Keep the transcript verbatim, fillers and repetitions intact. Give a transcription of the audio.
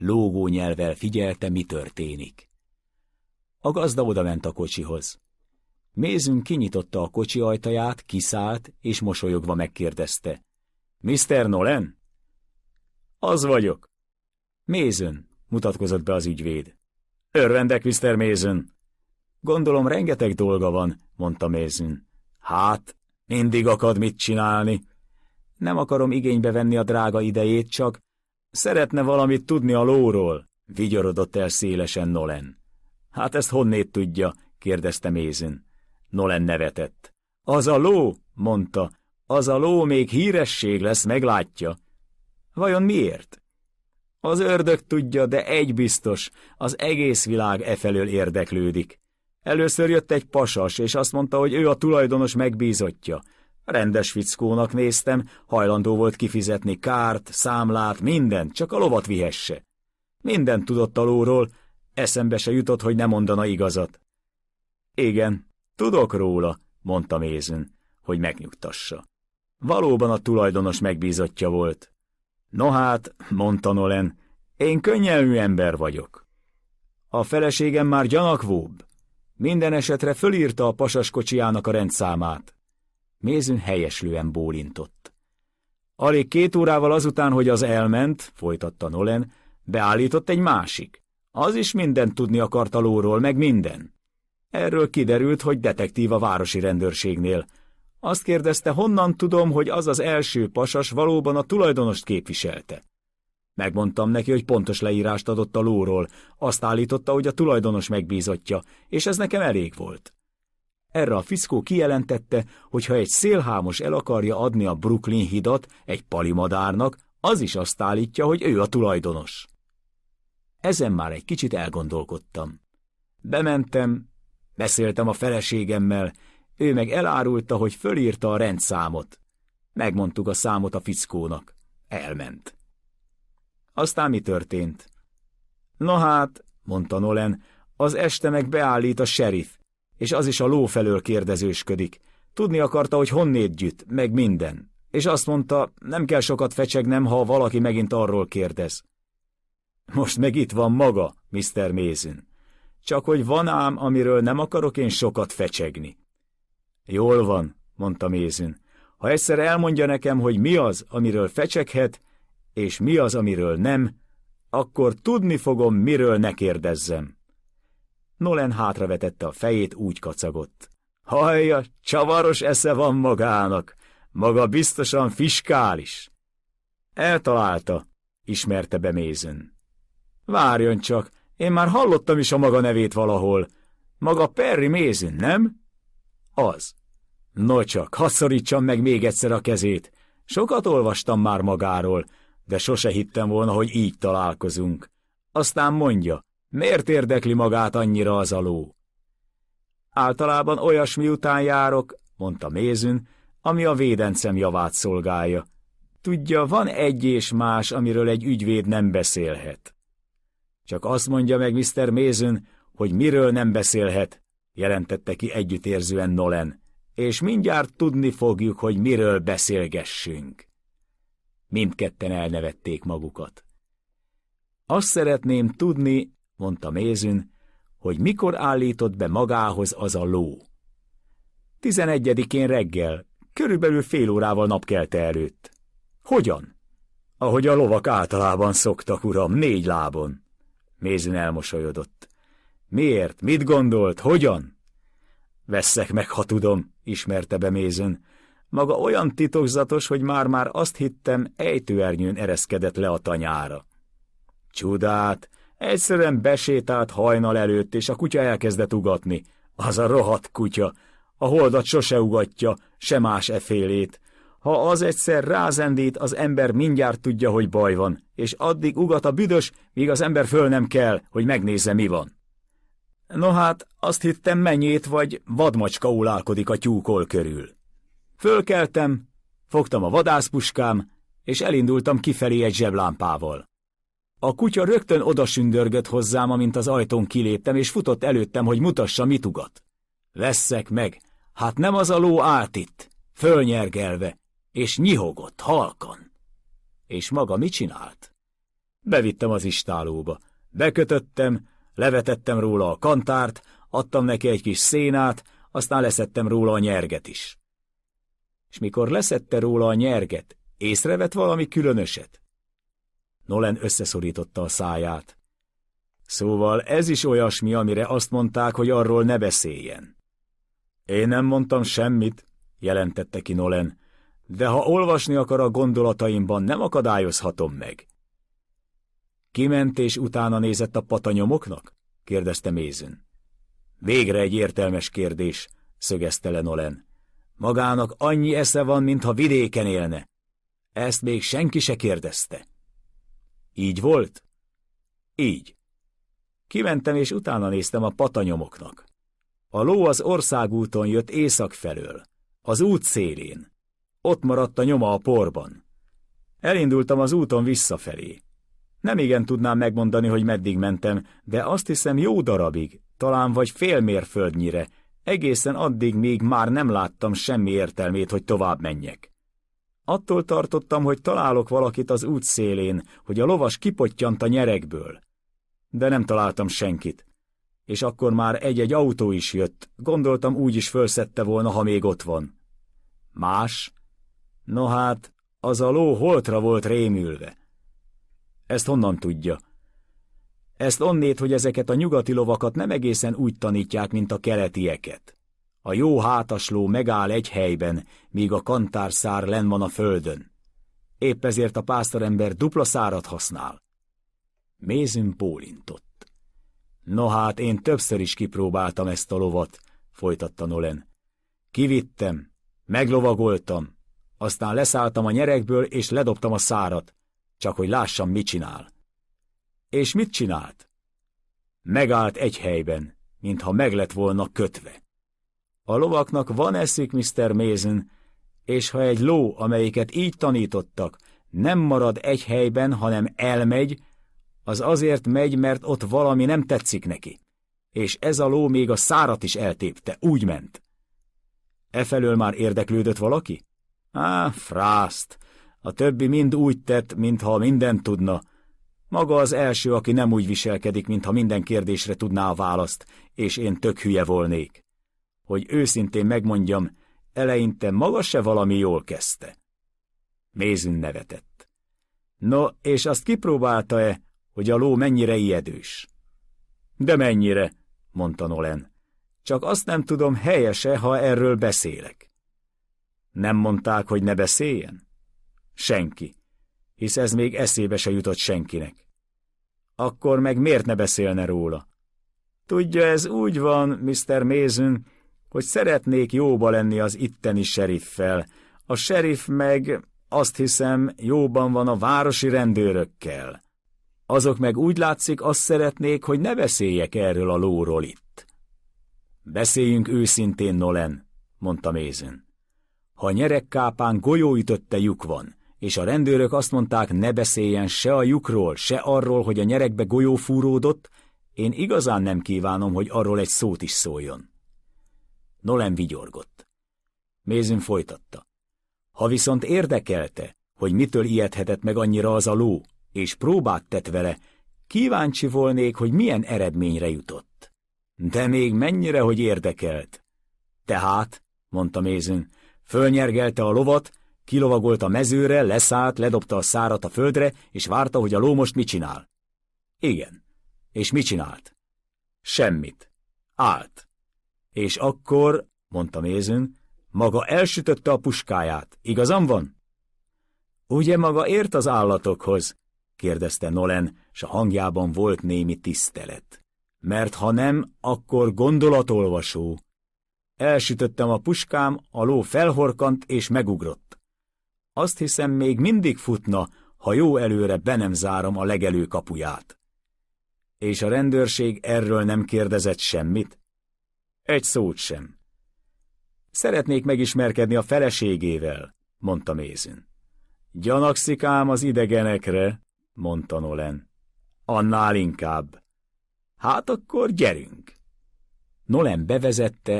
lógó nyelvvel figyelte, mi történik. A gazda odament a kocsihoz. Mason kinyitotta a kocsi ajtaját, kiszállt, és mosolyogva megkérdezte. miszter Nolan? Az vagyok. Mason, mutatkozott be az ügyvéd. Örvendek, miszter Mason. Gondolom, rengeteg dolga van, mondta Mason. Hát, mindig akad mit csinálni. Nem akarom igénybe venni a drága idejét, csak szeretne valamit tudni a lóról, vigyorodott el szélesen Nolan. Hát ezt honnét tudja? kérdezte Mason. Nolan nevetett. Az a ló, mondta, az a ló még híresség lesz, meglátja. Vajon miért? Az ördög tudja, de egy biztos, az egész világ efelől érdeklődik. Először jött egy pasas, és azt mondta, hogy ő a tulajdonos megbízottja. Rendes fickónak néztem, hajlandó volt kifizetni kárt, számlát, mindent, csak a lovat vihesse. Mindent tudott a lóról, eszembe se jutott, hogy ne mondana igazat. Igen, tudok róla, mondta Mason, hogy megnyugtassa. Valóban a tulajdonos megbízottja volt. No hát, mondta Nolan, én könnyelmű ember vagyok. A feleségem már gyanakvóbb. Minden esetre fölírta a pasas kocsijának a rendszámát. Mason helyeslően bólintott. Alig két órával azután, hogy az elment, folytatta Nolan, beállított egy másik. Az is mindent tudni akart a lóról, meg minden. Erről kiderült, hogy detektív a városi rendőrségnél. Azt kérdezte, honnan tudom, hogy az az első pasas valóban a tulajdonost képviselte. Megmondtam neki, hogy pontos leírást adott a lóról, azt állította, hogy a tulajdonos megbízottja, és ez nekem elég volt. Erre a fickó kijelentette, hogy ha egy szélhámos el akarja adni a Brooklyn hidat egy palimadárnak, az is azt állítja, hogy ő a tulajdonos. Ezen már egy kicsit elgondolkodtam. Bementem, beszéltem a feleségemmel, ő meg elárulta, hogy fölírta a rendszámot. Megmondtuk a számot a fickónak. Elment. Aztán mi történt? Na hát, mondta Nolan, az este meg beállít a sheriff, és az is a ló felől kérdezősködik. Tudni akarta, hogy honnét gyűjt, meg minden. És azt mondta, nem kell sokat fecsegnem, ha valaki megint arról kérdez. Most meg itt van maga, miszter Mason. Csak hogy van ám, amiről nem akarok én sokat fecsegni. Jól van, mondta Mason. Ha egyszer elmondja nekem, hogy mi az, amiről fecseghet, és mi az, amiről nem, akkor tudni fogom, miről ne kérdezzem. Nolan hátravetette a fejét, úgy kacagott. Hajja, csavaros esze van magának, maga biztosan fiskális. Eltalálta, ismerte be Mason. Várjon csak, én már hallottam is a maga nevét valahol. Maga Perry Mason, nem? Az. No csak, hadd szorítsam meg még egyszer a kezét. Sokat olvastam már magáról, de sose hittem volna, hogy így találkozunk. Aztán mondja, miért érdekli magát annyira az a ló? Általában olyasmi után járok, mondta Mason, ami a védencem javát szolgálja. Tudja, van egy és más, amiről egy ügyvéd nem beszélhet. Csak azt mondja meg miszter Mason, hogy miről nem beszélhet, jelentette ki együttérzően Nolan, és mindjárt tudni fogjuk, hogy miről beszélgessünk. Mindketten elnevették magukat. Azt szeretném tudni, mondta Mason, hogy mikor állított be magához az a ló. Tizenegyedikén reggel, körülbelül fél órával napkelte előtt. Hogyan? Ahogy a lovak általában szoktak, uram, négy lábon. Mason elmosolyodott. Miért? Mit gondolt? Hogyan? Vesszek meg, ha tudom, ismerte be Mason. Maga olyan titokzatos, hogy már-már azt hittem, ejtőernyőn ereszkedett le a tanyára. Csodát! Egyszerűen besétált hajnal előtt, és a kutya elkezdett ugatni. Az a rohadt kutya! A holdat sose ugatja, se más efélét. Ha az egyszer rázendít, az ember mindjárt tudja, hogy baj van, és addig ugat a büdös, míg az ember föl nem kell, hogy megnézze, mi van. No hát, azt hittem, mennyét vagy vadmacska ulálkodik a tyúkol körül. Fölkeltem, fogtam a vadászpuskám, és elindultam kifelé egy zseblámpával. A kutya rögtön odasündörgött hozzám, amint az ajtón kiléptem, és futott előttem, hogy mutassa, mit ugat. Vesszek meg, hát nem az a ló állt itt, fölnyergelve, és nyihogott halkan. És maga mit csinált? Bevittem az istálóba. Bekötöttem, levetettem róla a kantárt, adtam neki egy kis szénát, aztán leszettem róla a nyerget is. És mikor leszedte róla a nyerget, észrevett valami különöset? Nolan összeszorította a száját. Szóval ez is olyasmi, amire azt mondták, hogy arról ne beszéljen. Én nem mondtam semmit, jelentette ki Nolan, de ha olvasni akar a gondolataimban, nem akadályozhatom meg. Kiment és utána nézett a patanyomoknak? kérdezte Mason. Végre egy értelmes kérdés, szögezte le Nolan. Magának annyi esze van, mintha vidéken élne. Ezt még senki se kérdezte. Így volt? Így. Kimentem és utána néztem a patanyomoknak. A ló az országúton jött észak felől, az út szélén. Ott maradt a nyoma a porban. Elindultam az úton visszafelé. Nem igen tudnám megmondani, hogy meddig mentem, de azt hiszem jó darabig, talán vagy fél mérföldnyire, egészen addig, míg már nem láttam semmi értelmét, hogy tovább menjek. Attól tartottam, hogy találok valakit az út szélén, hogy a lovas kipottyant a nyerekből. De nem találtam senkit. És akkor már egy-egy autó is jött, gondoltam úgy is fölszedte volna, ha még ott van. Más? No hát, az a ló holtra volt rémülve. Ezt honnan tudja? Ezt onnét, hogy ezeket a nyugati lovakat nem egészen úgy tanítják, mint a keletieket. A jó hátas ló megáll egy helyben, míg a kantárszár lenn van a földön. Épp ezért a pásztorember dupla szárat használ. Mason bólintott. No hát, én többször is kipróbáltam ezt a lovat, folytatta Nolan. Kivittem, meglovagoltam, aztán leszálltam a nyerekből, és ledobtam a szárat, csak hogy lássam, mit csinál. És mit csinált? Megállt egy helyben, mintha meg lett volna kötve. A lovaknak van eszük, miszter Mason, és ha egy ló, amelyiket így tanítottak, nem marad egy helyben, hanem elmegy, az azért megy, mert ott valami nem tetszik neki. És ez a ló még a szárat is eltépte, úgy ment. Efelől már érdeklődött valaki? Á, frászt! A többi mind úgy tett, mintha mindent tudna. Maga az első, aki nem úgy viselkedik, mintha minden kérdésre tudná a választ, és én tök hülye volnék. Hogy őszintén megmondjam, eleinte maga se valami jól kezdte. Mason nevetett. No, és azt kipróbálta-e, hogy a ló mennyire ijedős? De mennyire, mondta Nolan. Csak azt nem tudom, helyese, ha erről beszélek. Nem mondták, hogy ne beszéljen? Senki, hisz ez még eszébe se jutott senkinek. Akkor meg miért ne beszélne róla? Tudja, ez úgy van, miszter Mason, hogy szeretnék jóba lenni az itteni seriffel. A seriff meg, azt hiszem, jóban van a városi rendőrökkel. Azok meg úgy látszik, azt szeretnék, hogy ne beszéljek erről a lóról itt. Beszéljünk őszintén, Nolan, mondta Mason. Ha a nyerekkápán golyóütötte lyuk van, és a rendőrök azt mondták, ne beszéljen se a lyukról, se arról, hogy a nyerekbe golyó fúródott, én igazán nem kívánom, hogy arról egy szót is szóljon. Nolan vigyorgott. Mason folytatta. Ha viszont érdekelte, hogy mitől ijedhetett meg annyira az a ló, és próbát tett vele, kíváncsi volnék, hogy milyen eredményre jutott. De még mennyire, hogy érdekelt. Tehát, mondta Mason, fölnyergelte a lovat, kilovagolt a mezőre, leszállt, ledobta a szárat a földre, és várta, hogy a ló most mit csinál. Igen. És mit csinált? Semmit. Állt. És akkor, mondta Mason, maga elsütötte a puskáját. Igazam van? Ugye maga ért az állatokhoz? kérdezte Nolan, s a hangjában volt némi tisztelet. Mert ha nem, akkor gondolatolvasó. Elsütöttem a puskám, a ló felhorkant és megugrott. Azt hiszem, még mindig futna, ha jó előre be nem zárom a legelő kapuját. És a rendőrség erről nem kérdezett semmit? Egy szót sem. Szeretnék megismerkedni a feleségével, mondta Mason. Gyanakszik ám az idegenekre, mondta Nolan. Annál inkább. Hát akkor gyerünk. Nolan bevezette